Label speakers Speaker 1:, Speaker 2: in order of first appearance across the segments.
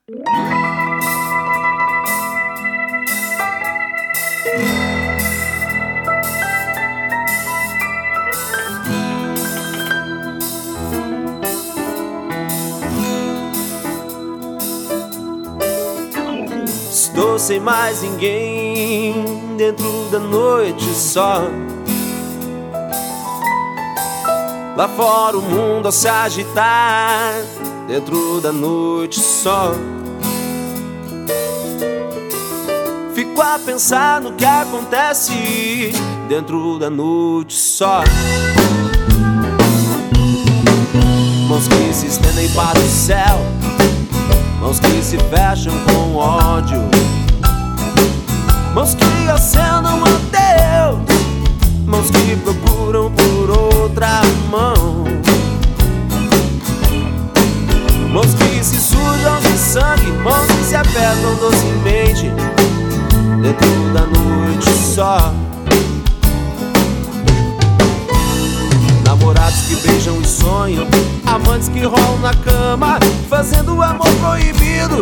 Speaker 1: Estou sem mais ninguém dentro da noite só. Lá fora o mundo a se agitar, dentro da noite só. Fico a pensar no que acontece dentro da noite só. Mãos que se estendem para o céu, mãos que se fecham com ódio, mãos que acenam a Deus, mãos que procuram por outra mão, mãos que se sujam de sangue, mãos que se apertam docemente dentro da noite só. Namorados que beijam e sonham, amantes que rolam na cama, fazendo amor proibido.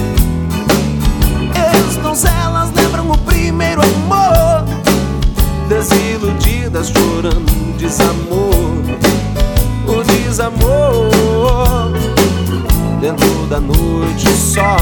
Speaker 1: Ex-donzelas lembram o primeiro amor, desiludidas chorando desamor. O desamor dentro da noite só.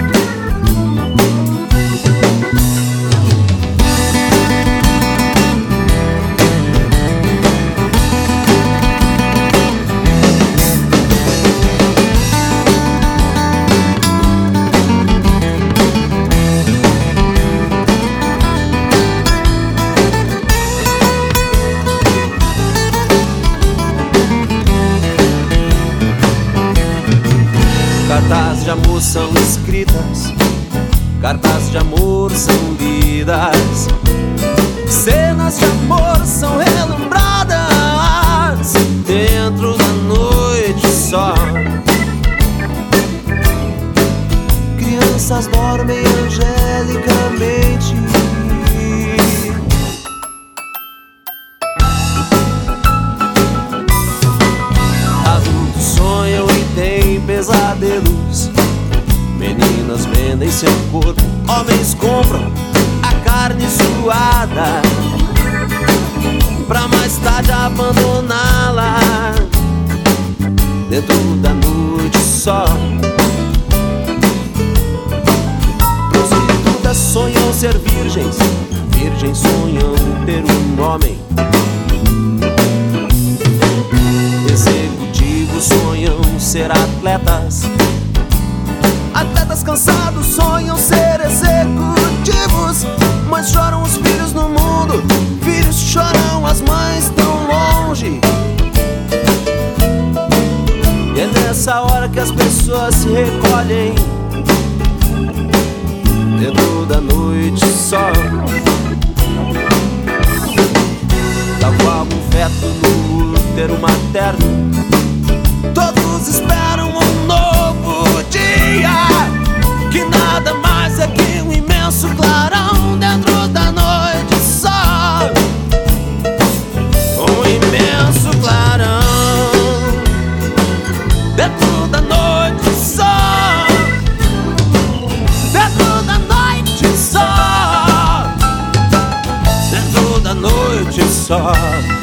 Speaker 1: Cartas de amor são escritas, cartas de amor são lidas, cenas de amor são relembradas dentro da noite só. Crianças dormem angelicamente, adultos sonham e têm pesadelos, meninas vendem seu corpo, homens compram a carne suada pra mais tarde abandoná-la dentro da noite só. Prostitutas sonham ser virgens, virgens sonham ter um homem, executivos sonham ser atletas, atletas cansados sonham ser executivos. Mães choram os filhos no mundo, filhos choram as mães tão longe. E é nessa hora que as pessoas se recolhem dentro da noite só. Tal qual um feto no útero materno, todos esperam um novo dia, que nada mais é que um imenso clarão dentro da noite só. Um imenso clarão dentro da noite só. Dentro da noite só. Dentro da noite só.